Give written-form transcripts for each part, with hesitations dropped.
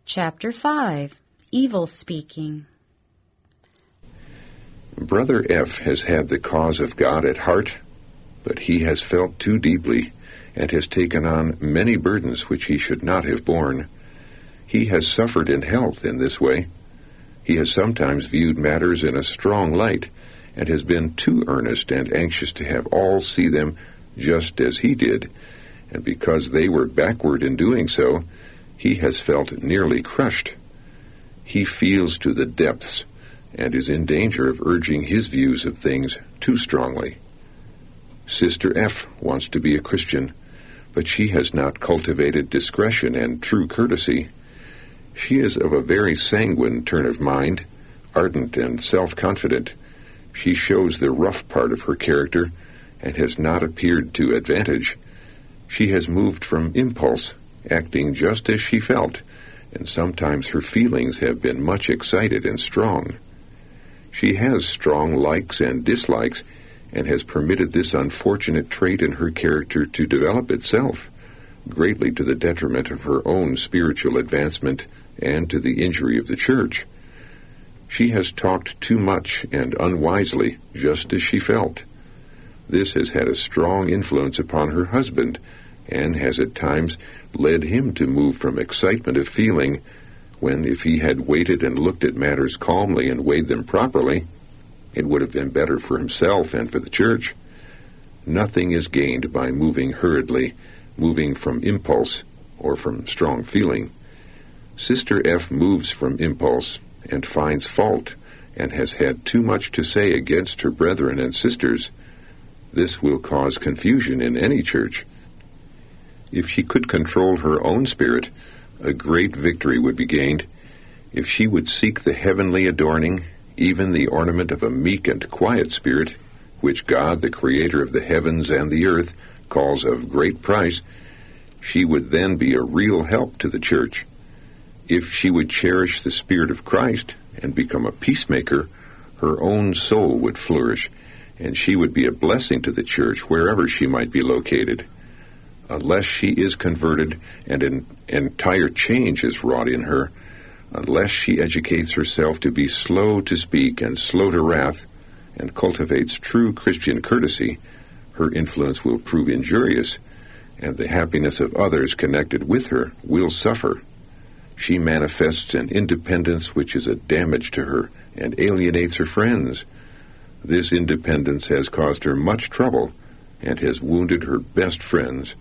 Chapter 5. Evil Speaking. Brother F. has had the cause of God at heart, but he has felt too deeply and has taken on many burdens which he should not have borne. He has suffered in health in this way. He has sometimes viewed matters in a strong light and has been too earnest and anxious to have all see them just as he did, and because they were backward in doing so, he has felt nearly crushed. He feels to the depths and is in danger of urging his views of things too strongly. Sister F. wants to be a Christian, but she has not cultivated discretion and true courtesy. She is of a very sanguine turn of mind, ardent and self-confident. She shows the rough part of her character and has not appeared to advantage. She has moved from impulse, acting just as she felt, and sometimes her feelings have been much excited and strong. She has strong likes and dislikes, and has permitted this unfortunate trait in her character to develop itself, greatly to the detriment of her own spiritual advancement and to the injury of the church. She has talked too much and unwisely, just as she felt. This has had a strong influence upon her husband, and has at times led him to move from excitement of feeling, when if he had waited and looked at matters calmly and weighed them properly, it would have been better for himself and for the church. Nothing is gained by moving hurriedly, moving from impulse or from strong feeling. Sister F. moves from impulse and finds fault, and has had too much to say against her brethren and sisters. This will cause confusion in any church. If she could control her own spirit, a great victory would be gained. If she would seek the heavenly adorning, even the ornament of a meek and quiet spirit, which God, the Creator of the heavens and the earth, calls of great price, she would then be a real help to the church. If she would cherish the Spirit of Christ and become a peacemaker, her own soul would flourish, and she would be a blessing to the church wherever she might be located. Unless she is converted and an entire change is wrought in her, unless she educates herself to be slow to speak and slow to wrath, and cultivates true Christian courtesy, her influence will prove injurious, and the happiness of others connected with her will suffer. She manifests an independence which is a damage to her and alienates her friends. This independence has caused her much trouble and has wounded her best friends.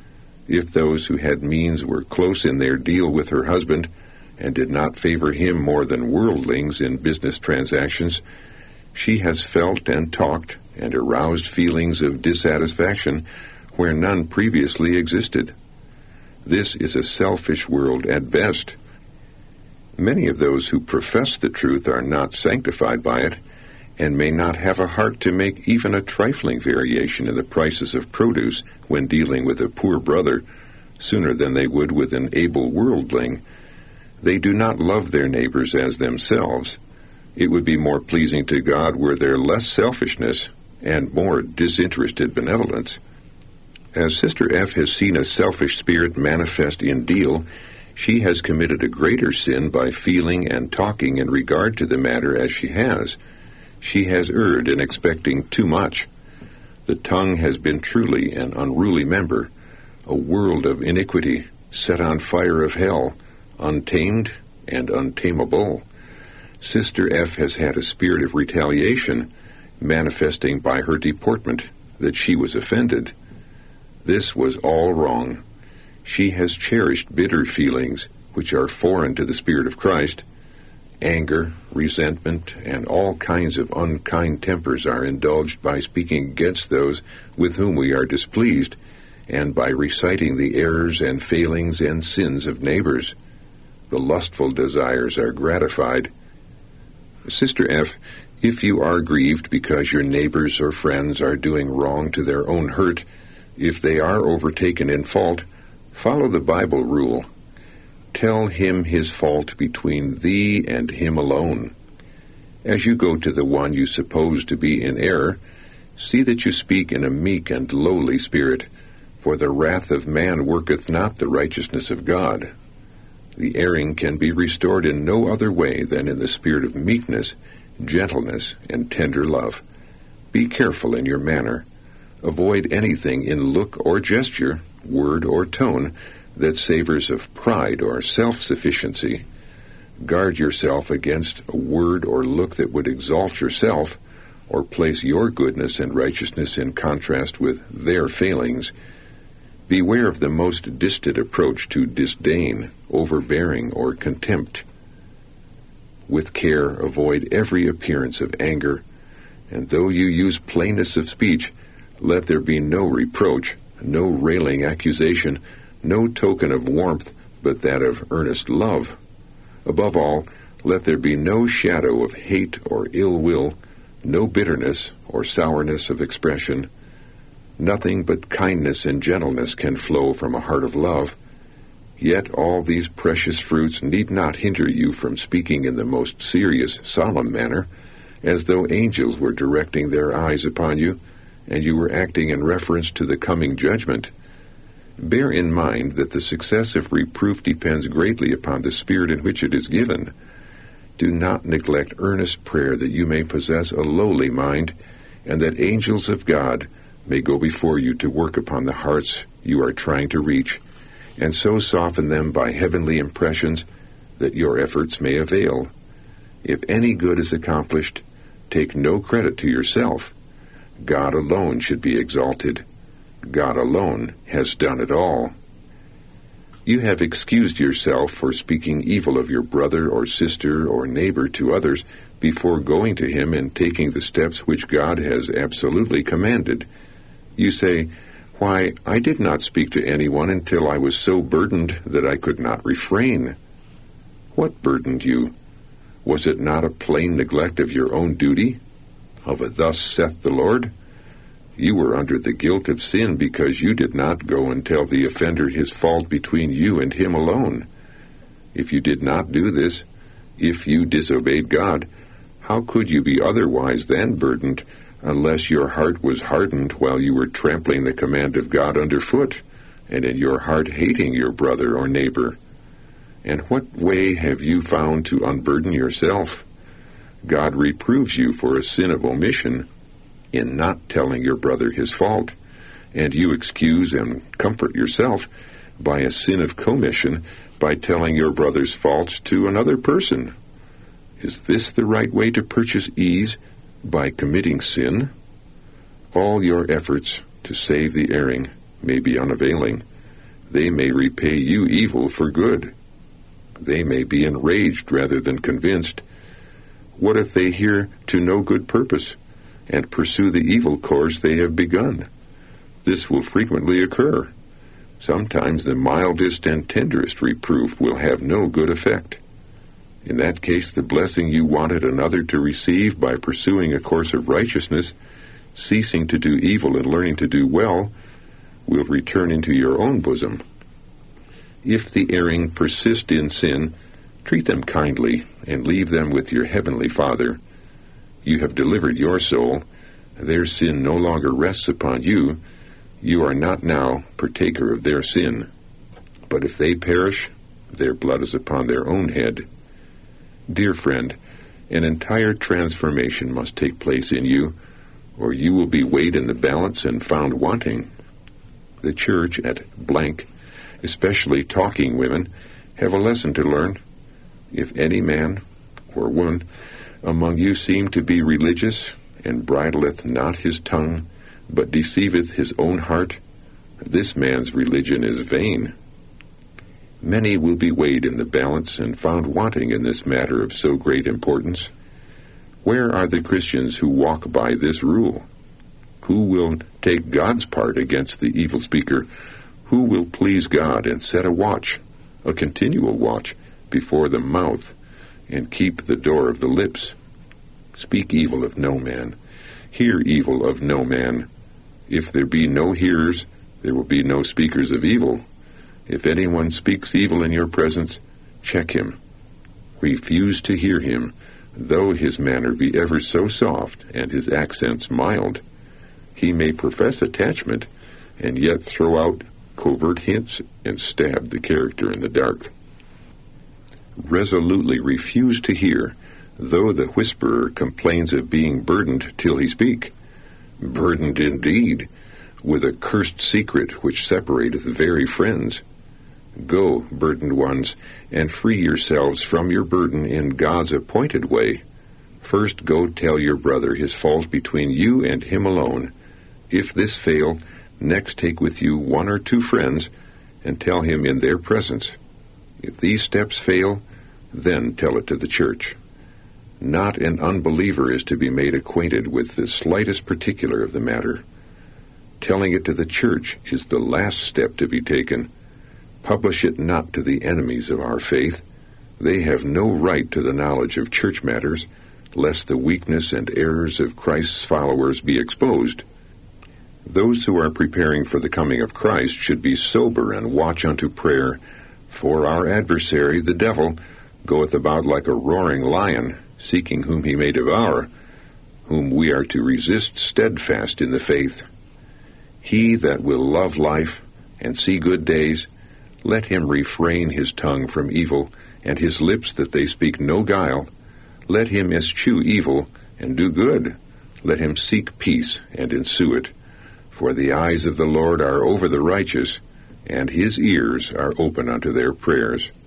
If those who had means were close in their deal with her husband, and did not favor him more than worldlings in business transactions, she has felt and talked and aroused feelings of dissatisfaction where none previously existed. This is a selfish world at best. Many of those who profess the truth are not sanctified by it, and may not have a heart to make even a trifling variation in the prices of produce when dealing with a poor brother, sooner than they would with an able worldling. They do not love their neighbors as themselves. It would be more pleasing to God were there less selfishness and more disinterested benevolence. As Sister F. has seen a selfish spirit manifest in deal, she has committed a greater sin by feeling and talking in regard to the matter as she has. She has erred in expecting too much. The tongue has been truly an unruly member, a world of iniquity, set on fire of hell, untamed and untamable. Sister F. has had a spirit of retaliation, manifesting by her deportment that she was offended. This was all wrong. She has cherished bitter feelings, which are foreign to the Spirit of Christ. Anger, resentment, and all kinds of unkind tempers are indulged by speaking against those with whom we are displeased, and by reciting the errors and failings and sins of neighbors. The lustful desires are gratified. Sister F., if you are grieved because your neighbors or friends are doing wrong to their own hurt, if they are overtaken in fault, follow the Bible rule. Tell him his fault between thee and him alone. As you go to the one you suppose to be in error, see that you speak in a meek and lowly spirit, for the wrath of man worketh not the righteousness of God. The erring can be restored in no other way than in the spirit of meekness, gentleness, and tender love. Be careful in your manner. Avoid anything in look or gesture, word or tone, that savors of pride or self-sufficiency. Guard yourself against a word or look that would exalt yourself, or place your goodness and righteousness in contrast with their failings. Beware of the most distant approach to disdain, overbearing, or contempt. With care, avoid every appearance of anger, and though you use plainness of speech, let there be no reproach, no railing accusation, no token of warmth, but that of earnest love. Above all, let there be no shadow of hate or ill will, no bitterness or sourness of expression. Nothing but kindness and gentleness can flow from a heart of love. Yet all these precious fruits need not hinder you from speaking in the most serious, solemn manner, as though angels were directing their eyes upon you, and you were acting in reference to the coming judgment. Bear in mind that the success of reproof depends greatly upon the spirit in which it is given. Do not neglect earnest prayer that you may possess a lowly mind, and that angels of God may go before you to work upon the hearts you are trying to reach, and so soften them by heavenly impressions that your efforts may avail. If any good is accomplished, take no credit to yourself. God alone should be exalted. God alone has done it all. You have excused yourself for speaking evil of your brother or sister or neighbor to others before going to him and taking the steps which God has absolutely commanded. You say, "Why, I did not speak to anyone until I was so burdened that I could not refrain." What burdened you? Was it not a plain neglect of your own duty? Of a "Thus saith the Lord"? You were under the guilt of sin because you did not go and tell the offender his fault between you and him alone. If you did not do this, if you disobeyed God, how could you be otherwise than burdened, unless your heart was hardened while you were trampling the command of God underfoot, and in your heart hating your brother or neighbor? And what way have you found to unburden yourself? God reproves you for a sin of omission, in not telling your brother his fault, and you excuse and comfort yourself by a sin of commission by telling your brother's faults to another person. Is this the right way to purchase ease, by committing sin? All your efforts to save the erring may be unavailing. They may repay you evil for good. They may be enraged rather than convinced. What if they hear to no good purpose, and pursue the evil course they have begun? This will frequently occur. Sometimes the mildest and tenderest reproof will have no good effect. In that case, the blessing you wanted another to receive by pursuing a course of righteousness, ceasing to do evil and learning to do well, will return into your own bosom. If the erring persist in sin, treat them kindly and leave them with your heavenly Father. You have delivered your soul. Their sin no longer rests upon you. You are not now partaker of their sin. But if they perish, their blood is upon their own head. Dear friend, an entire transformation must take place in you, or you will be weighed in the balance and found wanting. The church at blank, especially talking women, have a lesson to learn. If any man or woman among you seem to be religious, and bridleth not his tongue, but deceiveth his own heart, this man's religion is vain. Many will be weighed in the balance and found wanting in this matter of so great importance. Where are the Christians who walk by this rule? Who will take God's part against the evil speaker? Who will please God and set a watch, a continual watch, before the mouth, and keep the door of the lips? Speak evil of no man. Hear evil of no man. If there be no hearers, there will be no speakers of evil. If anyone speaks evil in your presence, check him. Refuse to hear him, though his manner be ever so soft and his accents mild. He may profess attachment, and yet throw out covert hints and stab the character in the dark. resolutely refuse to hear, though the whisperer complains of being burdened till he speak. Burdened indeed, with a cursed secret which separateth very friends. Go, burdened ones, and free yourselves from your burden in God's appointed way. First go tell your brother his fault between you and him alone. If this fail, next take with you 1 or 2 friends, and tell him in their presence. If these steps fail, then tell it to the church. Not an unbeliever is to be made acquainted with the slightest particular of the matter. Telling it to the church is the last step to be taken. Publish it not to the enemies of our faith. They have no right to the knowledge of church matters, lest the weakness and errors of Christ's followers be exposed. Those who are preparing for the coming of Christ should be sober and watch unto prayer, for our adversary, the devil, goeth about like a roaring lion, seeking whom he may devour, whom we are to resist steadfast in the faith. He that will love life and see good days, let him refrain his tongue from evil, and his lips that they speak no guile. Let him eschew evil, and do good. Let him seek peace, and ensue it. For the eyes of the Lord are over the righteous, and his ears are open unto their prayers.